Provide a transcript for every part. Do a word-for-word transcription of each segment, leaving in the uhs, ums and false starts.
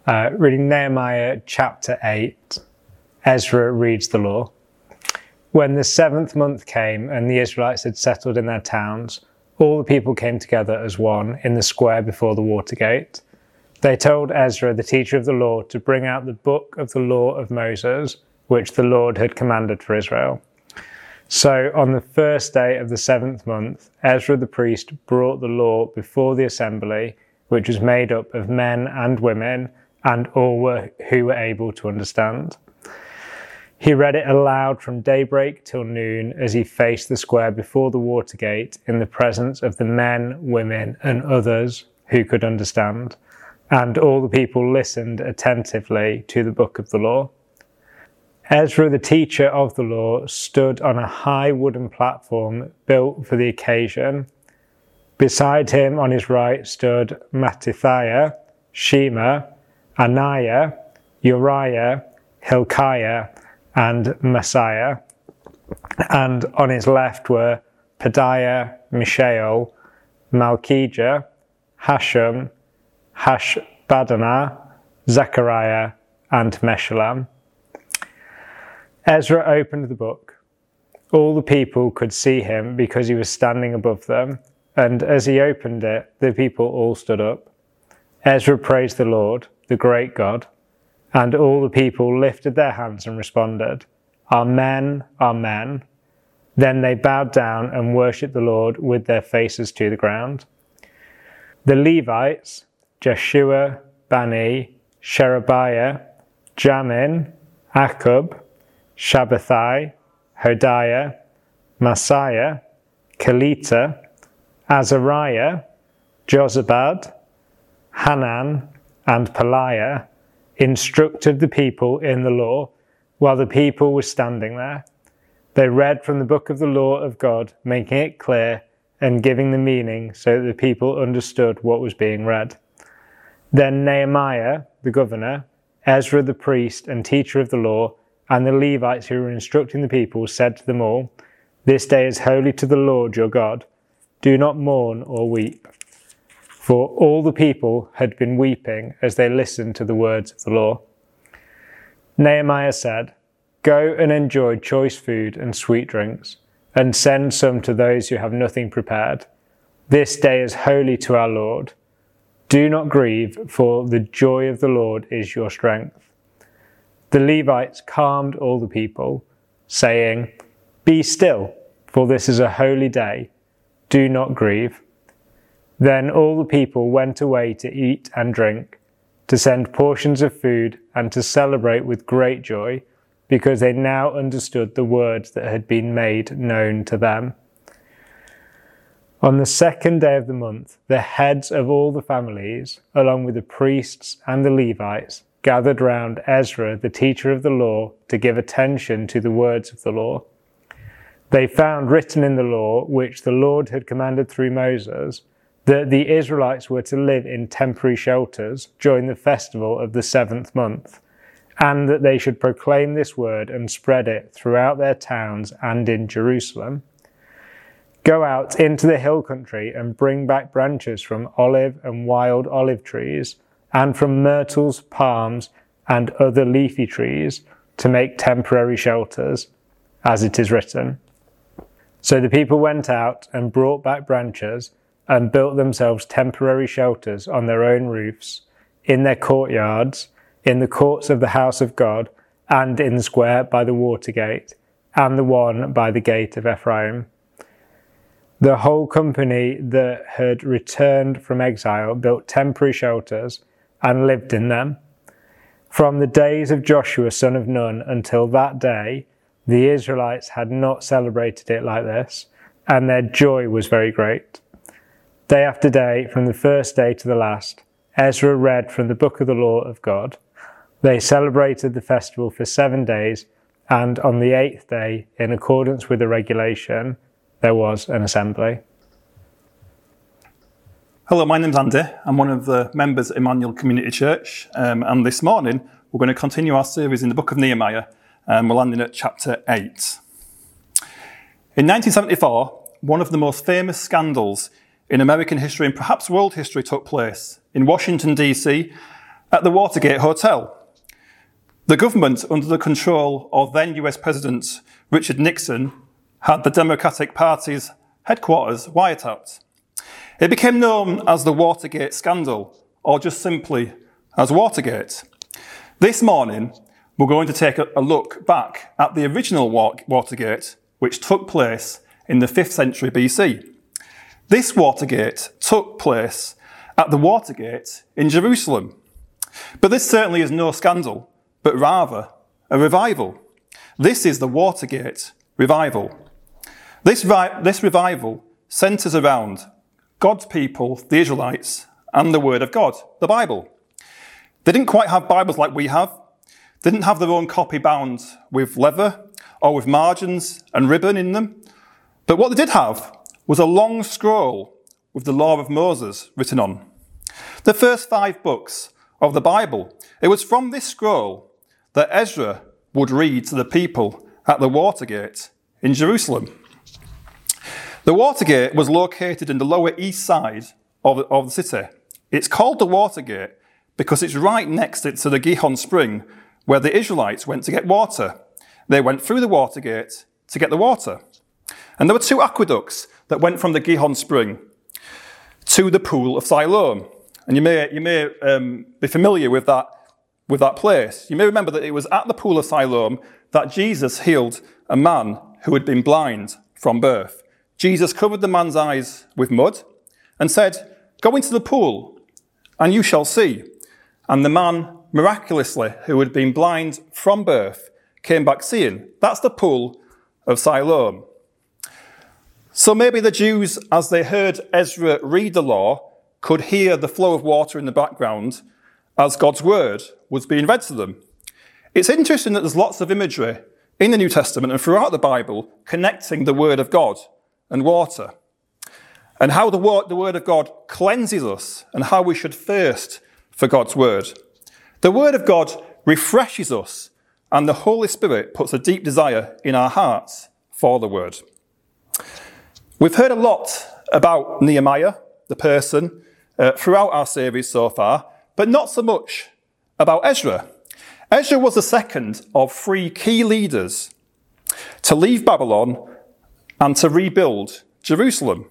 Uh, reading Nehemiah chapter eight, Ezra reads the law. When the seventh month came and the Israelites had settled in their towns, all the people came together as one in the square before the water gate. They told Ezra, the teacher of the law, to bring out the book of the law of Moses, which the Lord had commanded for Israel. So on the first day of the seventh month, Ezra the priest brought the law before the assembly, which was made up of men and women, and all were, who were able to understand. He read it aloud from daybreak till noon as he faced the square before the water gate in the presence of the men, women, and others who could understand. And all the people listened attentively to the book of the law. Ezra, the teacher of the law, stood on a high wooden platform built for the occasion. Beside him on his right stood Mattithiah, Shema, Ananiah, Uriah, Hilkiah, and Messiah. And on his left were Pedaiah, Mishael, Malchijah, Hashum, Hashbaddanah, Zechariah, and Meshullam. Ezra opened the book. All the people could see him because he was standing above them, and as he opened it, the people all stood up. Ezra praised the Lord, the great God, and all the people lifted their hands and responded, Amen, Amen. Then they bowed down and worshipped the Lord with their faces to the ground. The Levites, Jeshua, Bani, Sherebiah, Jamin, Akkub, Shabbathai, Hodiah, Messiah, Kelita, Azariah, Jozabad, Hanan, and Peliah, instructed the people in the law while the people were standing there. They read from the book of the law of God, making it clear and giving the meaning so that the people understood what was being read. Then Nehemiah, the governor, Ezra the priest and teacher of the law, and the Levites who were instructing the people said to them all, This day is holy to the Lord your God. Do not mourn or weep. For all the people had been weeping as they listened to the words of the law. Nehemiah said, Go and enjoy choice food and sweet drinks, and send some to those who have nothing prepared. This day is holy to our Lord. Do not grieve, for the joy of the Lord is your strength. The Levites calmed all the people, saying, Be still, for this is a holy day. Do not grieve. Then all the people went away to eat and drink, to send portions of food, and to celebrate with great joy, because they now understood the words that had been made known to them. On the second day of the month, the heads of all the families, along with the priests and the Levites, gathered round Ezra, the teacher of the law, to give attention to the words of the law. They found written in the law, which the Lord had commanded through Moses, that the Israelites were to live in temporary shelters during the festival of the seventh month, and that they should proclaim this word and spread it throughout their towns and in Jerusalem. Go out into the hill country and bring back branches from olive and wild olive trees, and from myrtles, palms, and other leafy trees, to make temporary shelters, as it is written. So the people went out and brought back branches, and built themselves temporary shelters on their own roofs, in their courtyards, in the courts of the house of God, and in the square by the water gate, and the one by the gate of Ephraim. The whole company that had returned from exile built temporary shelters and lived in them. From the days of Joshua son of Nun until that day, the Israelites had not celebrated it like this, and their joy was very great. Day after day, from the first day to the last, Ezra read from the book of the law of God. They celebrated the festival for seven days, and on the eighth day, in accordance with the regulation, there was an assembly. Hello, my name's Andy. I'm one of the members at Emmanuel Community Church, um, and this morning we're going to continue our series in the book of Nehemiah, and we're landing at chapter eight. In nineteen seventy-four, one of the most famous scandals in American history and perhaps world history took place. In Washington, D C, at the Watergate Hotel. The government, under the control of then U S President Richard Nixon, had the Democratic Party's headquarters wiretapped. It became known as the Watergate Scandal, or just simply as Watergate. This morning, we're going to take a look back at the original Watergate, which took place in the fifth century B C. This Watergate took place at the Watergate in Jerusalem. But this certainly is no scandal, but rather a revival. This is the Watergate revival. This, ri- this revival centres around God's people, the Israelites, and the Word of God, the Bible. They didn't quite have Bibles like we have. They didn't have their own copy bound with leather or with margins and ribbon in them. But what they did have was a long scroll with the Law of Moses written on. The first five books of the Bible. It was from this scroll that Ezra would read to the people at the Watergate in Jerusalem. The Watergate was located in the lower east side of the, of the city. It's called the Watergate because it's right next to the Gihon Spring, where the Israelites went to get water. They went through the Watergate to get the water. And there were two aqueducts that went from the Gihon Spring to the Pool of Siloam. And you may, you may um, be familiar with that, with that place. You may remember that it was at the Pool of Siloam that Jesus healed a man who had been blind from birth. Jesus covered the man's eyes with mud and said, "Go into the pool and you shall see." And the man, miraculously, who had been blind from birth, came back seeing. That's the Pool of Siloam. So maybe the Jews, as they heard Ezra read the law, could hear the flow of water in the background as God's word was being read to them. It's interesting that there's lots of imagery in the New Testament and throughout the Bible connecting the word of God and water, and how the word, the word of God cleanses us and how we should thirst for God's word. The word of God refreshes us, and the Holy Spirit puts a deep desire in our hearts for the word. We've heard a lot about Nehemiah, the person, uh, throughout our series so far, but not so much about Ezra. Ezra was the second of three key leaders to leave Babylon and to rebuild Jerusalem.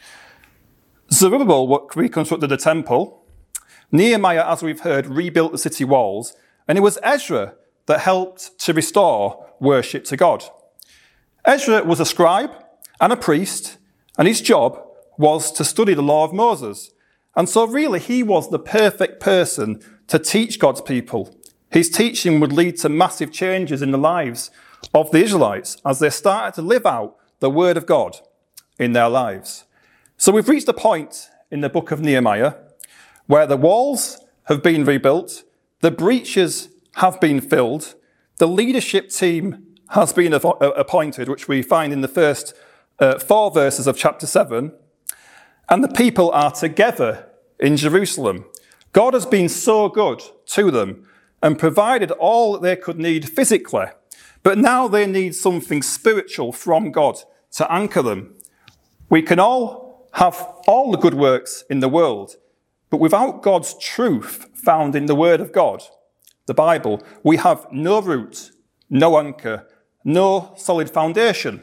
Zerubbabel reconstructed the temple. Nehemiah, as we've heard, rebuilt the city walls. And it was Ezra that helped to restore worship to God. Ezra was a scribe and a priest, and his job was to study the law of Moses. And so really he was the perfect person to teach God's people. His teaching would lead to massive changes in the lives of the Israelites as they started to live out the word of God in their lives. So we've reached a point in the book of Nehemiah where the walls have been rebuilt, the breaches have been filled, the leadership team has been appointed, which we find in the first uh, four verses of chapter seven, and the people are together in Jerusalem. God has been so good to them and provided all that they could need physically, but now they need something spiritual from God to anchor them. We can all have all the good works in the world, but without God's truth found in the Word of God, the Bible, we have no root, no anchor, no solid foundation.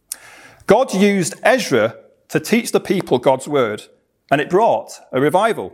God used Ezra to teach the people God's word, and it brought a revival.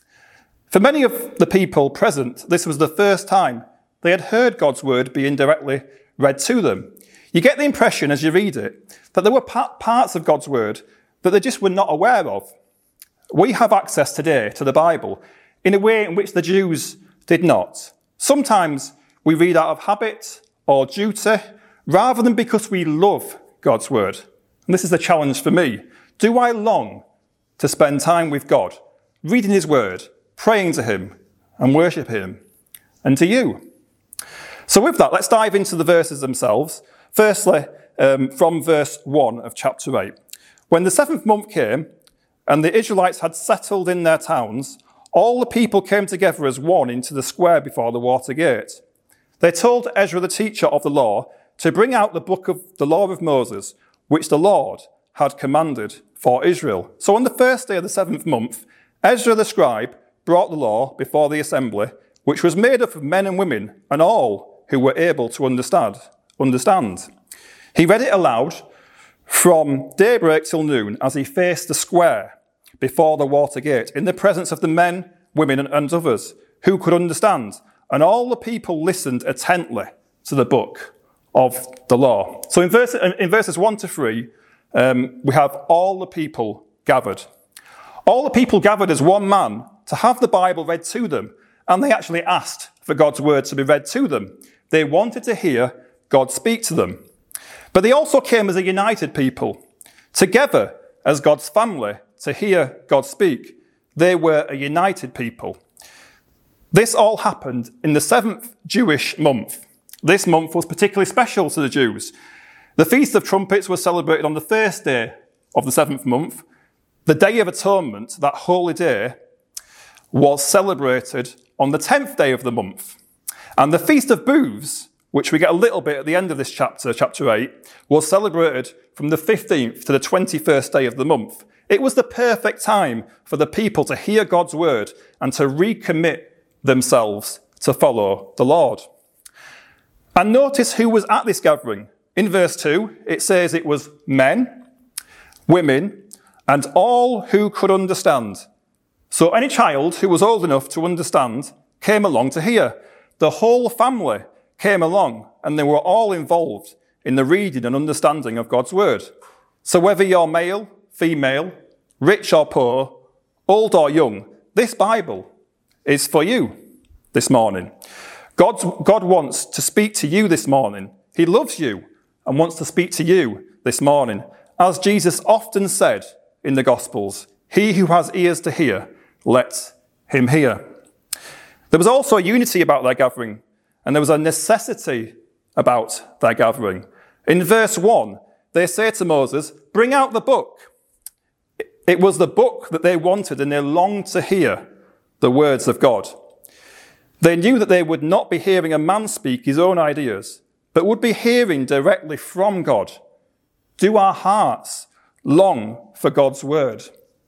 For many of the people present, this was the first time they had heard God's word being directly read to them. You get the impression as you read it that there were parts of God's word that they just were not aware of. We have access today to the Bible in a way in which the Jews did not. Sometimes we read out of habit or duty rather than because we love God's word. And this is the challenge for me. Do I long to spend time with God, reading his word, praying to him and worship him? And do you? So with that, let's dive into the verses themselves. Firstly, um, from verse one of chapter eight. When the seventh month came and the Israelites had settled in their towns, all the people came together as one into the square before the water gate. They told Ezra, the teacher of the law, to bring out the book of the law of Moses, which the Lord had commanded for Israel. So on the first day of the seventh month, Ezra the scribe brought the law before the assembly which was made up of men and women and all who were able to understand. understand. He read it aloud from daybreak till noon as he faced the square before the water gate in the presence of the men, women and others who could understand. And all the people listened intently to the book of the law. So in, verse, in verses one to three, um, we have all the people gathered. All the people gathered as one man to have the Bible read to them. And they actually asked for God's word to be read to them. They wanted to hear God speak to them. But they also came as a united people, together as God's family, to hear God speak. They were a united people. This all happened in the seventh Jewish month. This month was particularly special to the Jews. The Feast of Trumpets was celebrated on the first day of the seventh month. The Day of Atonement, that holy day, was celebrated on the tenth day of the month. And the Feast of Booths, which we get a little bit at the end of this chapter, chapter eight, was celebrated from the fifteenth to the twenty-first day of the month. It was the perfect time for the people to hear God's word and to recommit themselves to follow the Lord. And notice who was at this gathering. In verse two, it says it was men, women, and all who could understand. So any child who was old enough to understand came along to hear. The whole family came along, and they were all involved in the reading and understanding of God's word. So whether you're male, female, rich or poor, old or young, this Bible is for you this morning. God's, God wants to speak to you this morning. He loves you and wants to speak to you this morning. As Jesus often said in the Gospels, he who has ears to hear, let him hear. There was also a unity about their gathering, and there was a necessity about their gathering. In verse one, they say to Moses, bring out the book. It was the book that they wanted, and they longed to hear the words of God. They knew that they would not be hearing a man speak his own ideas, but would be hearing directly from God. Do our hearts long for God's word?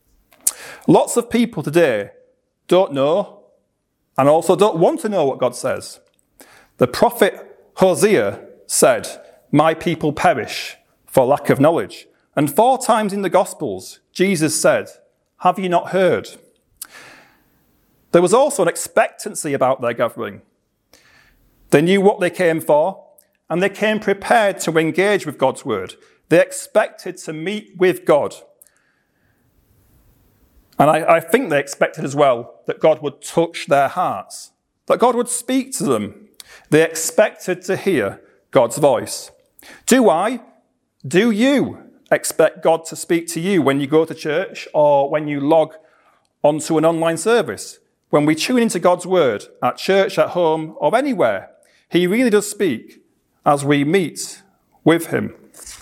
Lots of people today don't know and also don't want to know what God says. The prophet Hosea said, my people perish for lack of knowledge. And four times in the Gospels, Jesus said, have you not heard? There was also an expectancy about their gathering. They knew what they came for, and they came prepared to engage with God's word. They expected to meet with God. And I, I think they expected as well that God would touch their hearts, that God would speak to them. They expected to hear God's voice. Do I, do you expect God to speak to you when you go to church or when you log onto an online service? When we tune into God's word at church, at home, or anywhere, he really does speak as we meet with him.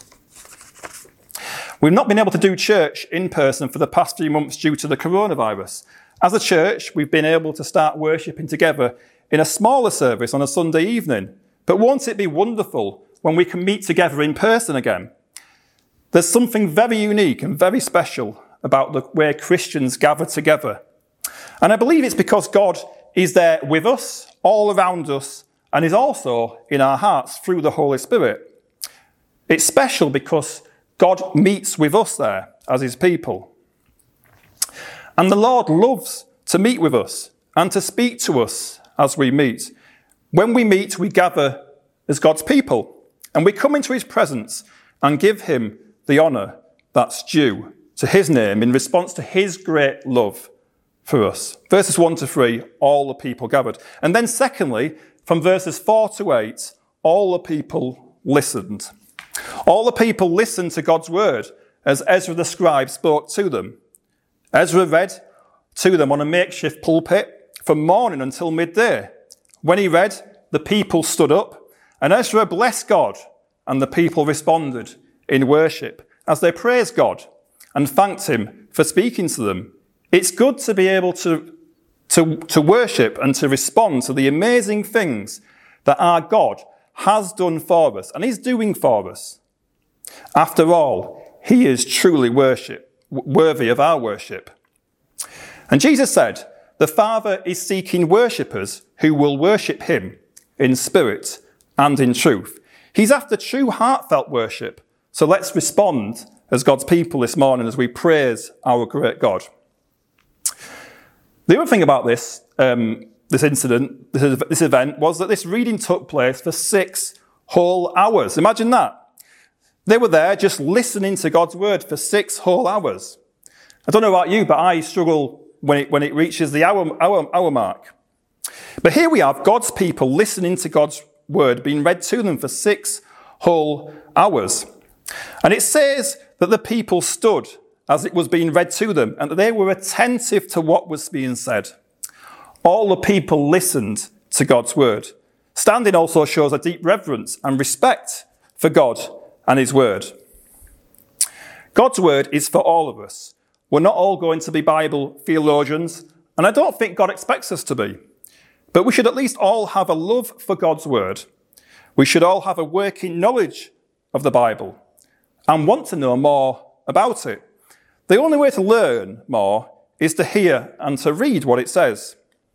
We've not been able to do church in person for the past few months due to the coronavirus. As a church, we've been able to start worshipping together in a smaller service on a Sunday evening. But won't it be wonderful when we can meet together in person again? There's something very unique and very special about the way Christians gather together. And I believe it's because God is there with us, all around us, and is also in our hearts through the Holy Spirit. It's special because God meets with us there as his people. And the Lord loves to meet with us and to speak to us as we meet. When we meet, we gather as God's people, and we come into his presence and give him the honour that's due to his name in response to his great love for us. Verses one to three, all the people gathered. And then secondly, from verses four to eight, all the people listened. All the people listened to God's word as Ezra the scribe spoke to them. Ezra read to them on a makeshift pulpit from morning until midday. When he read, the people stood up, and Ezra blessed God, and the people responded in worship as they praised God and thanked him for speaking to them. It's good to be able to, to, to worship and to respond to the amazing things that our God has done for us and is doing for us. After all, he is truly worship, worthy of our worship. And Jesus said, the Father is seeking worshippers who will worship him in spirit and in truth. He's after true heartfelt worship. So let's respond as God's people this morning as we praise our great God. The other thing about this, um, this incident, this, this event, was that this reading took place for six whole hours. Imagine that. They were there just listening to God's word for six whole hours. I don't know about you, but I struggle when it, when it reaches the hour, hour, hour mark. But here we have God's people listening to God's word being read to them for six whole hours. And it says that the people stood as it was being read to them, and that they were attentive to what was being said. All the people listened to God's word. Standing also shows a deep reverence and respect for God and his word. God's word is for all of us. We're not all going to be Bible theologians, and I don't think God expects us to be. But we should at least all have a love for God's word. We should all have a working knowledge of the Bible and want to know more about it. The only way to learn more is to hear and to read what it says.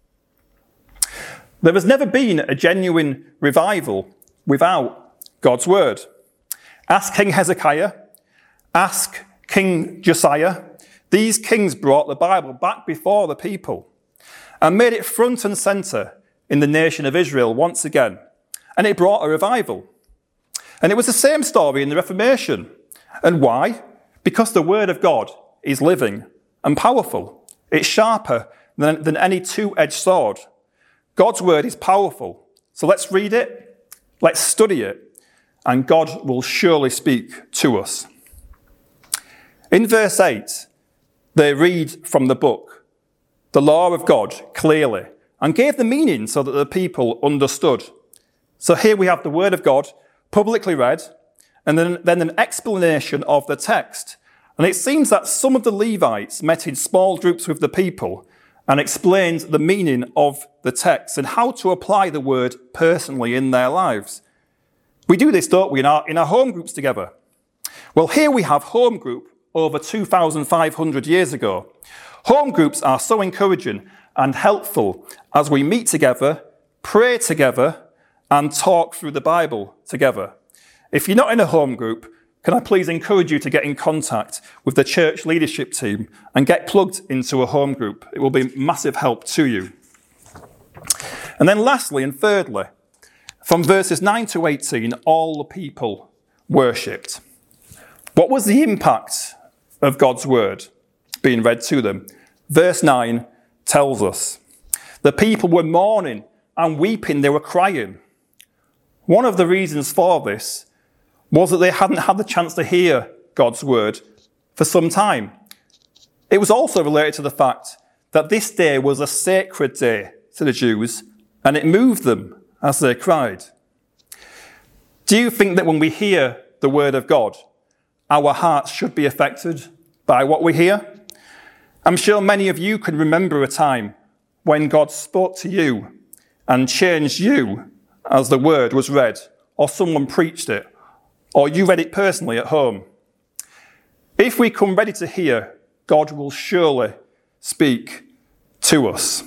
There has never been a genuine revival without God's word. Ask King Hezekiah, ask King Josiah. These kings brought the Bible back before the people and made it front and centre in the nation of Israel once again. And it brought a revival. And it was the same story in the Reformation. And why? Because the word of God is living and powerful. It's sharper than, than any two-edged sword. God's word is powerful. So let's read it, let's study it, and God will surely speak to us. In verse eight, they read from the book, the law of God, clearly, and gave the meaning so that the people understood. So here we have the word of God publicly read, and then, then an explanation of the text. And it seems that some of the Levites met in small groups with the people and explained the meaning of the text and how to apply the word personally in their lives. We do this, don't we, in our, in our home groups together? Well, here we have home group over two thousand five hundred years ago. Home groups are so encouraging and helpful as we meet together, pray together, and talk through the Bible together. If you're not in a home group, can I please encourage you to get in contact with the church leadership team and get plugged into a home group? It will be massive help to you. And then lastly and thirdly, from verses nine to eighteen, all the people worshipped. What was the impact of God's word being read to them? Verse nine tells us, the people were mourning and weeping, they were crying. One of the reasons for this was that they hadn't had the chance to hear God's word for some time. It was also related to the fact that this day was a sacred day to the Jews, and it moved them as they cried. Do you think that when we hear the word of God, our hearts should be affected by what we hear? I'm sure many of you can remember a time when God spoke to you and changed you as the word was read, or someone preached it, or you read it personally at home. If we come ready to hear, God will surely speak to us.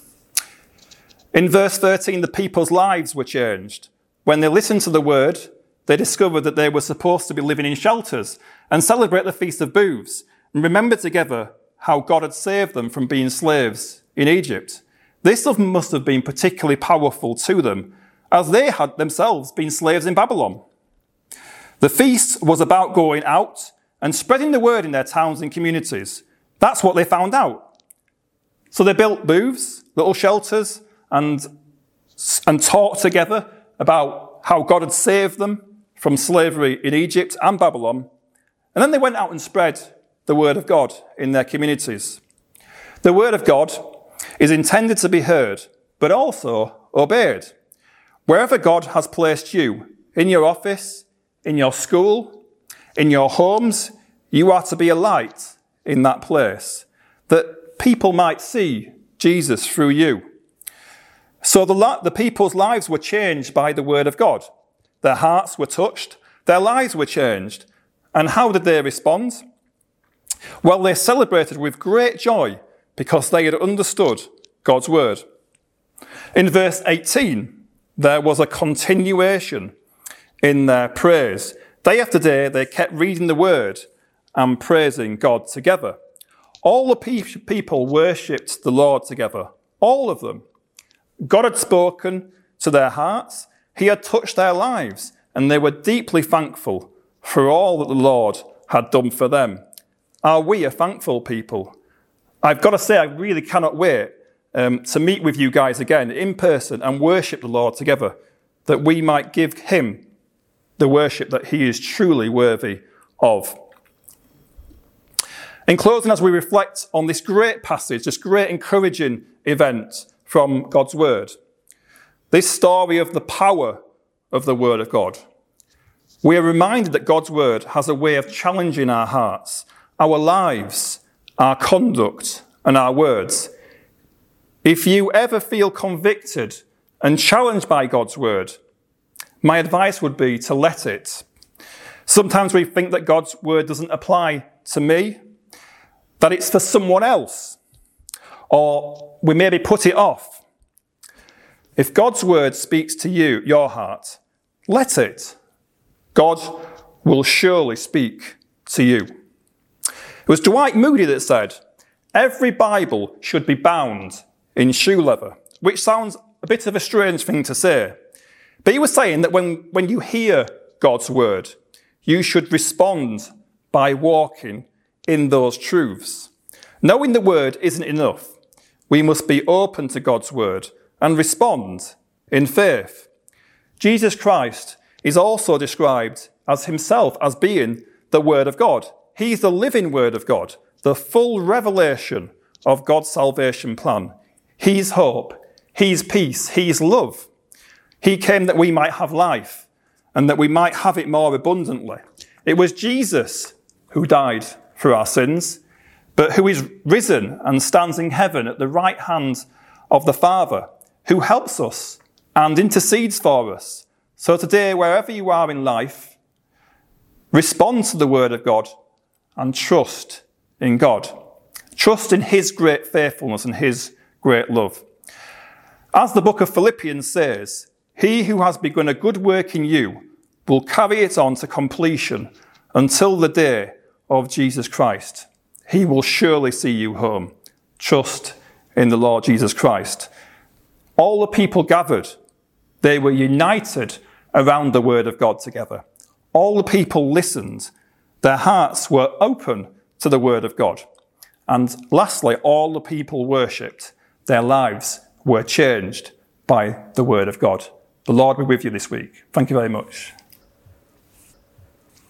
In verse thirteen, the people's lives were changed. When they listened to the word, they discovered that they were supposed to be living in shelters and celebrate the Feast of Booths and remember together how God had saved them from being slaves in Egypt. This must have been particularly powerful to them, as they had themselves been slaves in Babylon. The feast was about going out and spreading the word in their towns and communities. That's what they found out. So they built booths, little shelters, and, and talked together about how God had saved them from slavery in Egypt and Babylon. And then they went out and spread the word of God in their communities. The word of God is intended to be heard, but also obeyed. Wherever God has placed you, in your office, in your school, in your homes, you are to be a light in that place, that people might see Jesus through you. So the, the people's lives were changed by the word of God. Their hearts were touched, their lives were changed. And how did they respond? Well, they celebrated with great joy because they had understood God's word. In verse eighteen, there was a continuation in their praise. Day after day, they kept reading the word and praising God together. All the pe- people worshipped the Lord together, all of them. God had spoken to their hearts, he had touched their lives, and they were deeply thankful for all that the Lord had done for them. Are we a thankful people? I've got to say, I really cannot wait um, to meet with you guys again in person and worship the Lord together, that we might give him the worship that he is truly worthy of. In closing, as we reflect on this great passage, this great encouraging event from God's word, this story of the power of the word of God, we are reminded that God's word has a way of challenging our hearts, our lives, our conduct, and our words. If you ever feel convicted and challenged by God's word, my advice would be to let it. Sometimes we think that God's word doesn't apply to me, that it's for someone else, or we maybe put it off. If God's word speaks to you, your heart, let it. God will surely speak to you. It was Dwight Moody that said, every Bible should be bound in shoe leather, which sounds a bit of a strange thing to say. But he was saying that when, when you hear God's word, you should respond by walking in those truths. Knowing the word isn't enough. We must be open to God's word and respond in faith. Jesus Christ is also described as himself as being the word of God. He's the living word of God, the full revelation of God's salvation plan. He's hope, he's peace, he's love. He came that we might have life and that we might have it more abundantly. It was Jesus who died for our sins, but who is risen and stands in heaven at the right hand of the Father, who helps us and intercedes for us. So today, wherever you are in life, respond to the word of God and trust in God. Trust in his great faithfulness and his great love. As the book of Philippians says, he who has begun a good work in you will carry it on to completion until the day of Jesus Christ. He will surely see you home. Trust in the Lord Jesus Christ. All the people gathered, they were united around the word of God together. All the people listened. Their hearts were open to the word of God. And lastly, all the people worshipped. Their lives were changed by the word of God. The Lord be with you this week. Thank you very much.